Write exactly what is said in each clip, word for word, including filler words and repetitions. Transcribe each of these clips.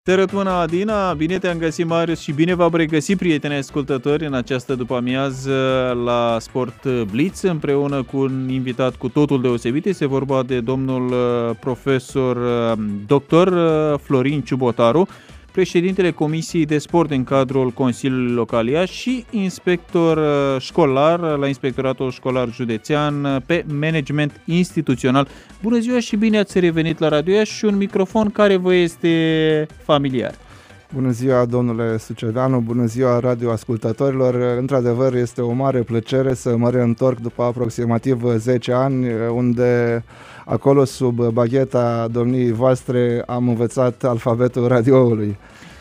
Te rătmână Adina, bine te-am găsit, Marius, și bine v-am regăsit, prieteni ascultători, în această după-amiază la Sport Blitz, împreună cu un invitat cu totul deosebit. Este vorba de domnul profesor doctor Florin Ciubotaru, președintele Comisiei de Sport din cadrul Consiliului Local Iași și inspector școlar la Inspectoratul Școlar Județean pe management instituțional. Bună ziua și bine ați revenit la Radio Iași și un microfon care vă este familiar. Bună ziua, domnule Suceveanu, bună ziua radioascultătorilor. Într-adevăr, este o mare plăcere să mă reîntorc după aproximativ zece ani, unde acolo, sub bagheta domniei voastre, am învățat alfabetul radioului.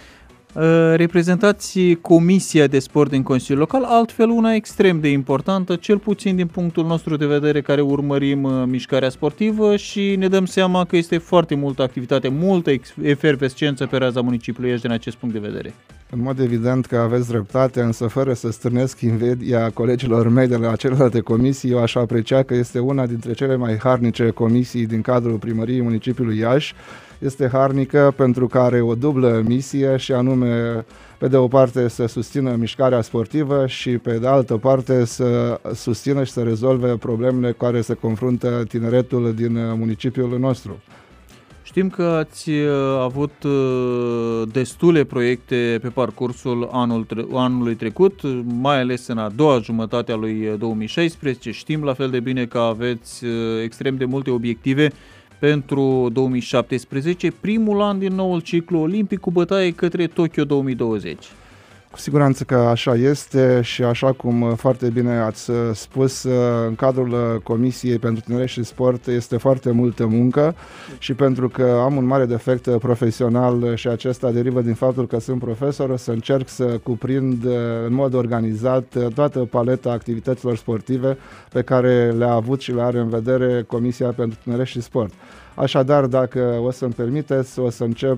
Reprezentați Comisia de Sport din Consiliul Local, altfel una extrem de importantă, cel puțin din punctul nostru de vedere care urmărim mișcarea sportivă și ne dăm seama că este foarte multă activitate, multă efervescență pe raza municipiului Iași din acest punct de vedere. În mod evident că aveți dreptate, însă fără să stârnesc invidia colegilor mei de la celelalte comisii, eu aș aprecia că este una dintre cele mai harnice comisii din cadrul primăriei municipiului Iași. Este harnică pentru că are o dublă misie și anume, pe de o parte, să susțină mișcarea sportivă și pe de altă parte să susțină și să rezolve problemele cu care se confruntă tineretul din municipiul nostru. Știm că ați avut destule proiecte pe parcursul anul, anului trecut, mai ales în a doua jumătate a lui două mii șaisprezece. Știm la fel de bine că aveți extrem de multe obiective pentru două mii șaptesprezece, primul an din noul ciclu olimpic cu bătaie către Tokyo două mii douăzeci. Cu siguranță că așa este și așa cum foarte bine ați spus, în cadrul Comisiei pentru Tineret și Sport este foarte multă muncă și pentru că am un mare defect profesional și acesta derivă din faptul că sunt profesor, o să încerc să cuprind în mod organizat toată paleta activităților sportive pe care le-a avut și le are în vedere Comisia pentru Tineret și Sport. Așadar, dacă o să-mi permiteți, o să încep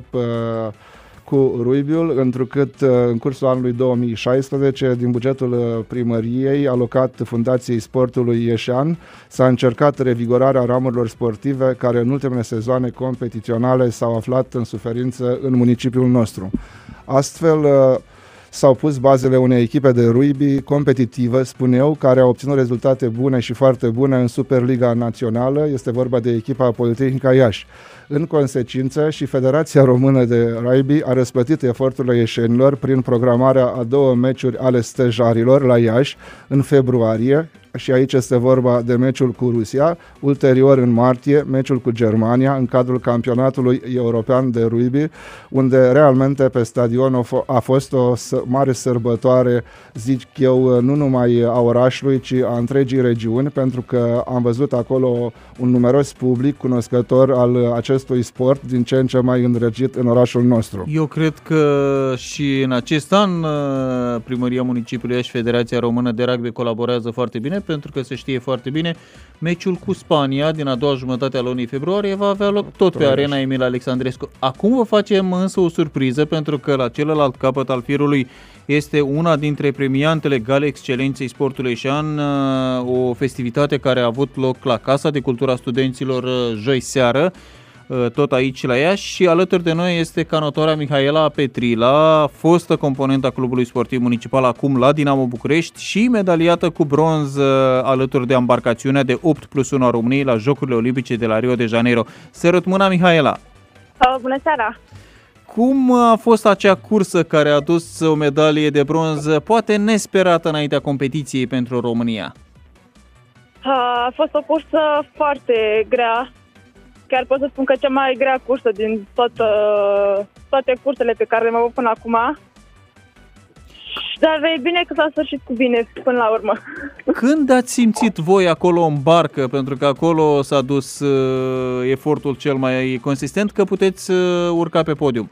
cu rugby-ul, întrucât în cursul anului două mii șaisprezece, din bugetul primăriei alocat Fundației Sportului Ieșean, s-a încercat revigorarea ramurilor sportive care în ultimele sezoane competiționale s-au aflat în suferință în municipiul nostru. Astfel, s-au pus bazele unei echipe de rugby competitivă, spun eu, care a obținut rezultate bune și foarte bune în Superliga Națională. Este vorba de echipa Politehnica Iași. În consecință, și Federația Română de Rugby a răsplătit eforturile ieșenilor prin programarea a două meciuri ale stejarilor la Iași în februarie, și aici este vorba de meciul cu Rusia, ulterior în martie meciul cu Germania în cadrul campionatului european de rugby, unde realmente pe stadion a fost o mare sărbătoare, zic eu, nu numai a orașului, ci a întregii regiuni, pentru că am văzut acolo un numeros public cunoscător al acestui sport din ce în ce mai îndrăgit în orașul nostru. Eu cred că și în acest an Primăria Municipiului Iași și Federația Română de Rugby colaborează foarte bine, pentru că se știe foarte bine, meciul cu Spania din a doua jumătate a lunii februarie va avea loc tot pe arena Emil Alexandrescu. Acum vă facem însă o surpriză, pentru că la celălalt capăt al firului este una dintre premiantele Gale Excelenței Sportului Ieșean, o festivitate care a avut loc la Casa de Cultura Studenților joi seară, tot aici la Iași, și alături de noi este canotoarea Mihaela Petrila, fostă componentă a Clubului Sportiv Municipal, acum la Dinamo București, și medaliată cu bronz alături de embarcațiunea de opt plus unu a României la Jocurile Olimpice de la Rio de Janeiro. Să rătmâna, Mihaela! Bună seara! Cum a fost acea cursă care a adus o medalie de bronz, poate nesperată înaintea competiției pentru România? A fost o cursă foarte grea. Chiar pot să spun că cea mai grea cursă din toată, toate cursele pe care le-am avut până acum. Dar e bine că s-a sfârșit cu bine până la urmă. Când ați simțit voi acolo în barcă, pentru că acolo s-a dus uh, efortul cel mai consistent, că puteți uh, urca pe podium?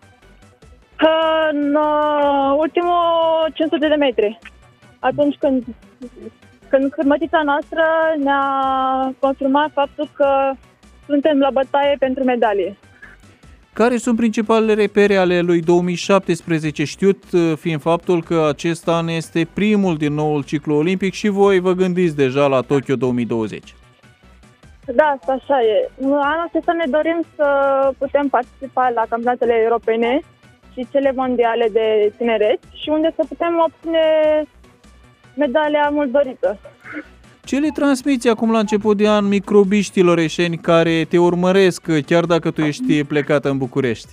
În uh, ultimul cinci sute de metri. Atunci când, când cârmătița noastră ne-a confirmat faptul că suntem la bătaie pentru medalie. Care sunt principalele repere ale lui două mii șaptesprezece, știut fiind faptul că acest an este primul din noul ciclu olimpic și voi vă gândiți deja la Tokyo două mii douăzeci? Da, asta așa e. Anul acesta ne dorim să putem participa la campionatele europene și cele mondiale de tineret și unde să putem obține medalia mult dorită. Ce le transmiți acum la început de an microbiștilor eșeni care te urmăresc chiar dacă tu ești plecată în București?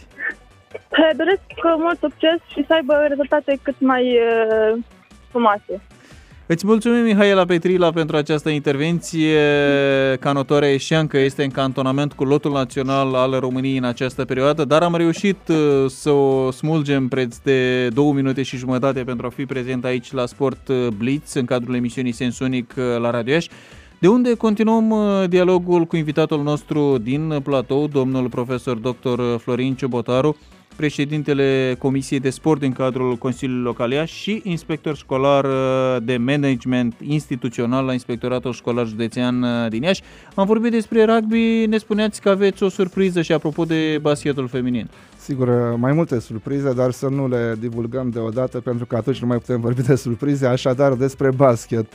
Le doresc mult succes și să aibă rezultate cât mai uh, frumoase. Îți mulțumim, Mihaela Petrila, pentru această intervenție. Canotoarea eșeancă este în cantonament cu lotul național al României în această perioadă, dar am reușit să o smulgem preț de două minute și jumătate pentru a fi prezent aici la Sport Blitz, în cadrul emisiunii Sensonic la Radio Iași, de unde continuăm dialogul cu invitatul nostru din platou, domnul profesor doctor Florin Ciobotaru, președintele Comisiei de Sport din cadrul Consiliului Local Iași și inspector școlar de management instituțional la Inspectoratul Școlar Județean din Iași. Am vorbit despre rugby, ne spuneați că aveți o surpriză și apropo de basketul feminin. Sigur, mai multe surprize, dar să nu le divulgăm deodată, pentru că atunci nu mai putem vorbi de surprize, așadar despre basket.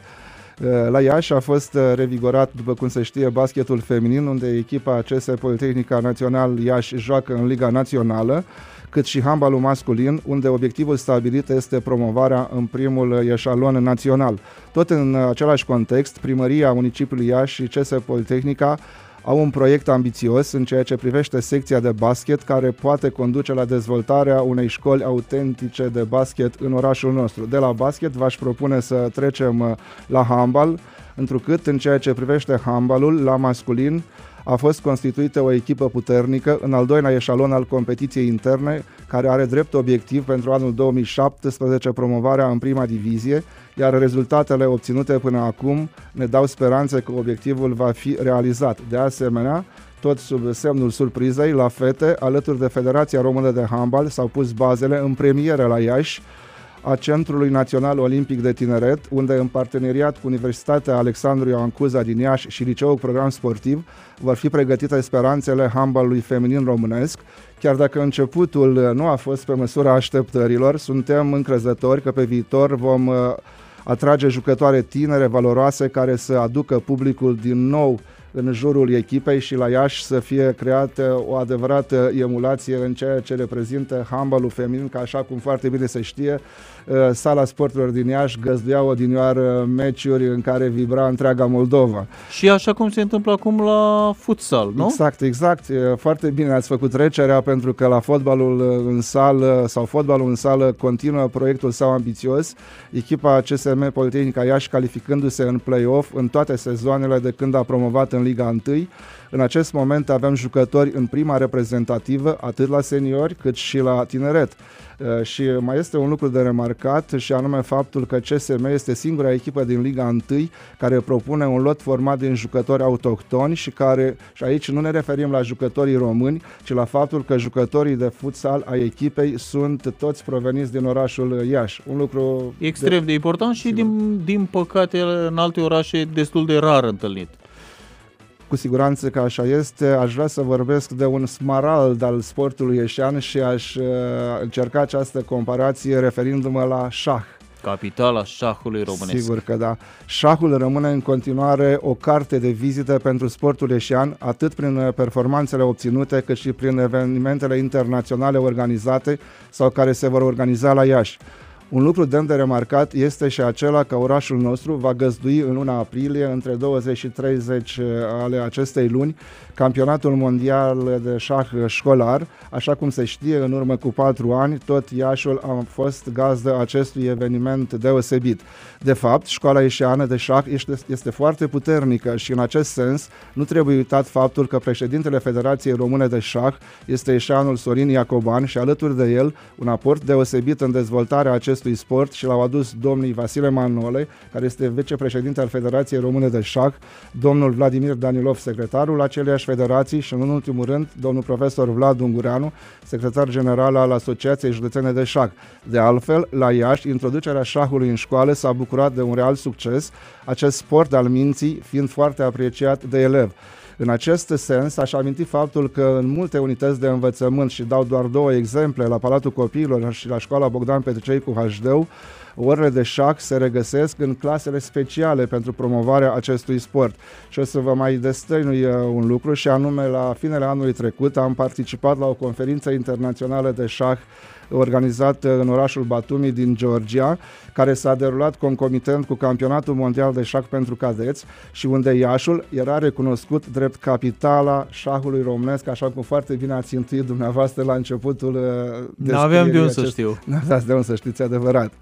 La Iași a fost revigorat, după cum se știe, basketul feminin, unde echipa C S Politehnica Național Iași joacă în Liga Națională, cât și handbalul masculin, unde obiectivul stabilit este promovarea în primul eșalon național. Tot în același context, Primăria Municipiului Iași și C S Politehnica au un proiect ambițios în ceea ce privește secția de basket, care poate conduce la dezvoltarea unei școli autentice de basket în orașul nostru. De la basket v-aș propune să trecem la handbal, întrucât în ceea ce privește handbalul, la masculin, a fost constituită o echipă puternică în al doilea eșalon al competiției interne, care are drept obiectiv pentru anul două mii șaptesprezece promovarea în prima divizie, iar rezultatele obținute până acum ne dau speranțe că obiectivul va fi realizat. De asemenea, tot sub semnul surprizei, la fete, alături de Federația Română de Handbal, s-au pus bazele în premieră la Iași a Centrului Național Olimpic de Tineret, unde în parteneriat cu Universitatea Alexandru Ioan Cuza din Iași și Liceul Program Sportiv vor fi pregătite speranțele handbalului feminin românesc. Chiar dacă începutul nu a fost pe măsura așteptărilor, suntem încrezători că pe viitor vom atrage jucătoare tinere, valoroase, care să aducă publicul din nou în jurul echipei și la Iași să fie creată o adevărată emulație în ceea ce reprezintă handbalul feminin, că așa cum foarte bine se știe, Sala Sporturilor din Iași găzduia odinioară meciuri în care vibra întreaga Moldova. Și așa cum se întâmplă acum la futsal, nu? Exact, exact. Foarte bine ați făcut trecerea, pentru că la fotbalul în sală sau fotbalul în sală continuă proiectul său ambițios. Echipa C S M Politehnica Iași calificându-se în play-off în toate sezoanele de când a promovat în Liga unu. În acest moment avem jucători în prima reprezentativă, atât la seniori cât și la tineret. Și mai este un lucru de remarcat, și anume faptul că C S M este singura echipă din Liga unu care propune un lot format din jucători autohtoni și care, și aici nu ne referim la jucătorii români, ci la faptul că jucătorii de futsal ai echipei sunt toți proveniți din orașul Iași. Un lucru extrem de, de important și din, din păcate în alte orașe destul de rar întâlnit. Cu siguranță că așa este. Aș vrea să vorbesc de un smarald al sportului ieșean și aș uh, încerca această comparație referindu-mă la șah. Capitala șahului românesc. Sigur că da. Șahul rămâne în continuare o carte de vizită pentru sportul ieșean, atât prin performanțele obținute, cât și prin evenimentele internaționale organizate sau care se vor organiza la Iași. Un lucru demn de remarcat este și acela că orașul nostru va găzdui în luna aprilie, între douăzeci și treizeci ale acestei luni, campionatul mondial de șah școlar. Așa cum se știe, în urmă cu patru ani, tot Iașul a fost gazdă acestui eveniment deosebit. De fapt, școala ieșeană de șah este, este foarte puternică și în acest sens nu trebuie uitat faptul că președintele Federației Române de Șah este ieșeanul Sorin Iacoban și alături de el un aport deosebit în dezvoltarea acestui sport și l-au adus domnii Vasile Manole, care este vicepreședinte al Federației Române de Șah, domnul Vladimir Danilov, secretarul aceleiași federații și, în ultimul rând, domnul profesor Vlad Ungureanu, secretar general al Asociației Județene de Șah. De altfel, la Iași, introducerea șahului în școală s-a bucurat de un real succes, acest sport al minții fiind foarte apreciat de elevi. În acest sens, aș aminti faptul că în multe unități de învățământ, și dau doar două exemple, la Palatul Copiilor și la Școala Bogdan Petricei cu H D-ul, orele de șah se regăsesc în clasele speciale pentru promovarea acestui sport. Și o să vă mai destăinui un lucru, și anume la finele anului trecut am participat la o conferință internațională de șah organizată în orașul Batumi din Georgia, care s-a derulat concomitent cu campionatul mondial de șah pentru cadeți și unde Iașul era recunoscut drept capitala șahului românesc, așa cum foarte bine ați intuit dumneavoastră la începutul descrierii. N-aveam de unde să știu. N-aveați de unde să știți, adevărat.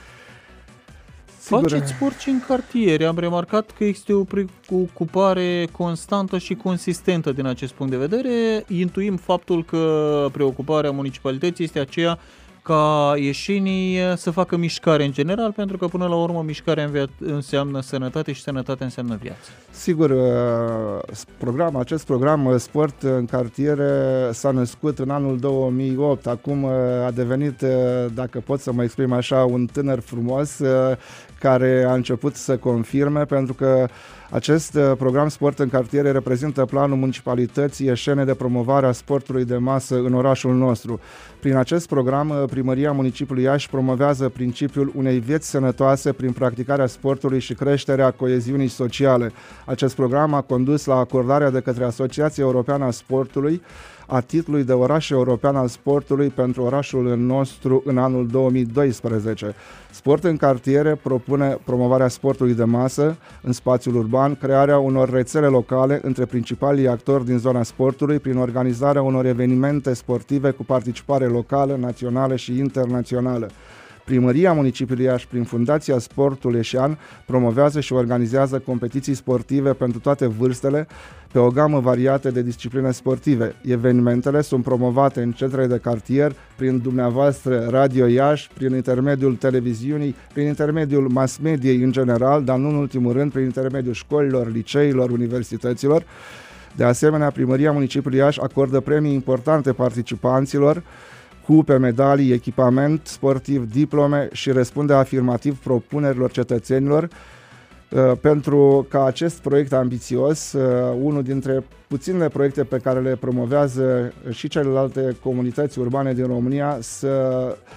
Faceți sport și în cartiere. Am remarcat că este o preocupare constantă și consistentă din acest punct de vedere. Intuim faptul că preocuparea municipalității este aceea ca ieșenii să facă mișcare în general, pentru că până la urmă mișcarea înseamnă sănătate și sănătate înseamnă viață. Sigur, program, acest program Sport în Cartiere s-a născut în anul două mii opt. Acum a devenit, dacă pot să mă exprim așa, un tânăr frumos care a început să confirme, pentru că acest program Sport în Cartiere reprezintă planul municipalității Ieșene de promovare a sportului de masă în orașul nostru. Prin acest program, Primăria Municipiului Iași promovează principiul unei vieți sănătoase prin practicarea sportului și creșterea coeziunii sociale. Acest program a condus la acordarea de către Asociația Europeană a Sportului a titlului de oraș european al sportului pentru orașul nostru în anul două mii doisprezece. Sport în Cartiere propune promovarea sportului de masă în spațiul urban, crearea unor rețele locale între principalii actori din zona sportului prin organizarea unor evenimente sportive cu participare locală, națională și internațională. Primăria Municipiului Iași, prin Fundația Sportul Ieșean, promovează și organizează competiții sportive pentru toate vârstele, pe o gamă variată de discipline sportive. Evenimentele sunt promovate în centrele de cartier, prin dumneavoastră Radio Iași, prin intermediul televiziunii, prin intermediul mass mediei în general, dar nu în ultimul rând prin intermediul școlilor, liceilor, universităților. De asemenea, Primăria Municipiului Iași acordă premii importante participanților, cupe, medalii, echipament sportiv, diplome și răspunde afirmativ propunerilor cetățenilor pentru ca acest proiect ambițios, unul dintre puținele proiecte pe care le promovează și celelalte comunități urbane din România, să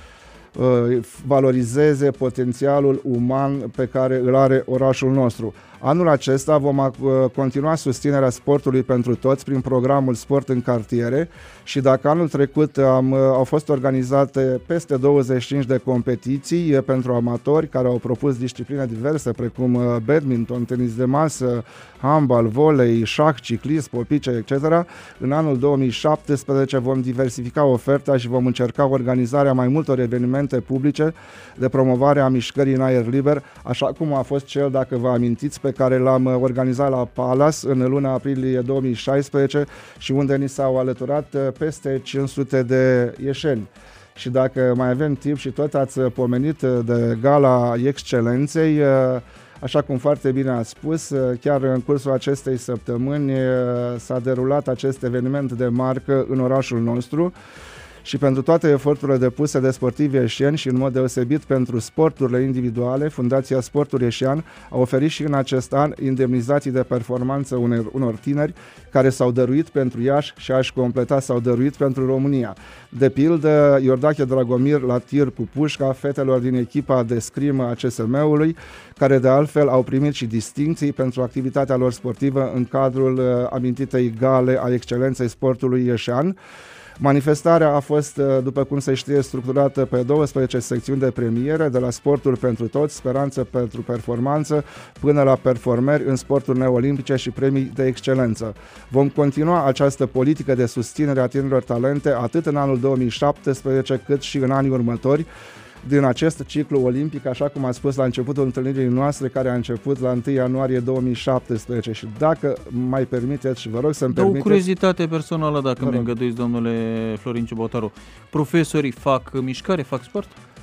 valorizeze potențialul uman pe care îl are orașul nostru. Anul acesta vom continua susținerea sportului pentru toți prin programul Sport în Cartiere și dacă anul trecut am, au fost organizate peste douăzeci și cinci de competiții pentru amatori care au propus discipline diverse precum badminton, tenis de masă, handbal, volei, șah, ciclism, popice, et cetera. În anul două mii șaptesprezece vom diversifica oferta și vom încerca organizarea mai multor evenimente publice de promovare a mișcării în aer liber, așa cum a fost cel, dacă vă amintiți, pe care l-am organizat la Palace în luna aprilie două mii șaisprezece și unde ni s-au alăturat peste cinci sute de ieșeni. Și dacă mai avem timp și tot ați pomenit de Gala Excelenței, așa cum foarte bine ați spus, chiar în cursul acestei săptămâni s-a derulat acest eveniment de marcă în orașul nostru. Și pentru toate eforturile depuse de sportivi ieșeni și în mod deosebit pentru sporturile individuale, Fundația Sportul Ieșean a oferit și în acest an indemnizații de performanță unor, unor tineri care s-au dăruit pentru Iași și aș completa s-au dăruit pentru România. De pildă, Iordache Dragomir la tir cu pușca, fetelor din echipa de scrimă a C S M-ului, care de altfel au primit și distincții pentru activitatea lor sportivă în cadrul amintitei gale a excelenței sportului ieșean. Manifestarea a fost, după cum se știe, structurată pe douăsprezece secțiuni de premiere, de la sportul pentru toți, speranță pentru performanță, până la performeri în sporturi neolimpice și premii de excelență. Vom continua această politică de susținere a tinerilor talente atât în anul două mii șaptesprezece cât și în anii următori, din acest ciclu olimpic, așa cum a spus la începutul întâlnirii noastre, care a început la întâi ianuarie două mii șaptesprezece. Și dacă mai permiteți și vă rog să-mi permiteți... O curiozitate personală, dacă mi îngăduiți, domnule Florin Ciubotaru. Profesorii fac mișcare, fac sport?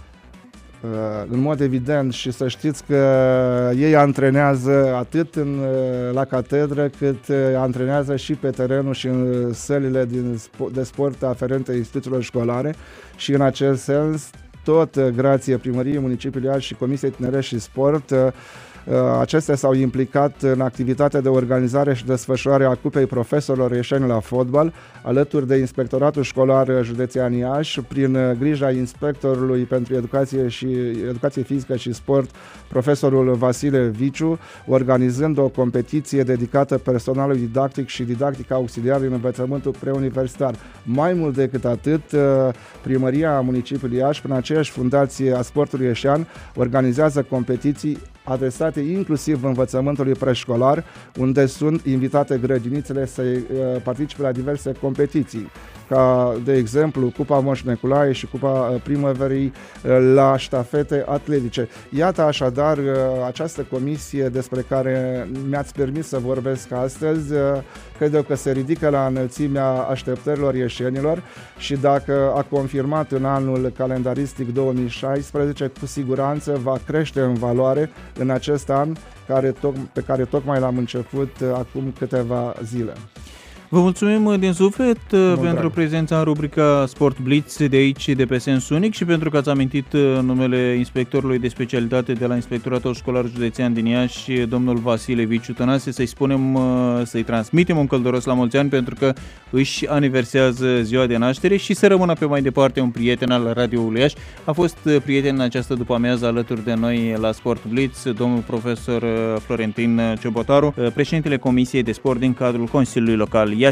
În mod evident, și să știți că ei antrenează atât în, la catedră, cât antrenează și pe terenul și în sălile din, de sport aferente instituțiilor școlare și în acest sens tot grație Primăriei Municipiului Iași și Comisiei Tineret și Sport Acestea s-au implicat în activitatea de organizare și desfășurare a Cupei Profesorilor Ieșeni la fotbal, alături de Inspectoratul Școlar Județean Iași, prin grija inspectorului pentru educație și educație fizică și sport, profesorul Vasile Viciu, organizând o competiție dedicată personalului didactic și didactic auxiliar din învățământul preuniversitar. Mai mult decât atât, Primăria Municipiului Iași, prin aceeași fundație a sportului ieșean, organizează competiții adresate inclusiv învățământului preșcolar, unde sunt invitate grădinițele să participe la diverse competiții, ca de exemplu Cupa Moș Neculae și Cupa Primăverii la ștafete atletice. Iată așadar această comisie despre care mi-ați permis să vorbesc astăzi, cred eu că se ridică la înălțimea așteptărilor ieșenilor și dacă a confirmat în anul calendaristic două mii șaisprezece, cu siguranță va crește în valoare în acest an care toc- pe care tocmai l-am început acum câteva zile. Vă mulțumim din suflet Mult pentru drag. prezența în rubrica Sport Blitz de aici, de pe Sens Unic, și pentru că ați amintit numele inspectorului de specialitate de la Inspectoratul Școlar Județean din Iași, domnul Vasile Viciu Tănase, să-i spunem, să-i transmitem un călduros la mulți ani pentru că își aniversează ziua de naștere și să rămână pe mai departe un prieten al radioului Iași. A fost prieten în această după-amiază alături de noi la Sport Blitz, domnul profesor Florentin Ciobotaru, președintele Comisiei de Sport din cadrul Consiliului Local Iași.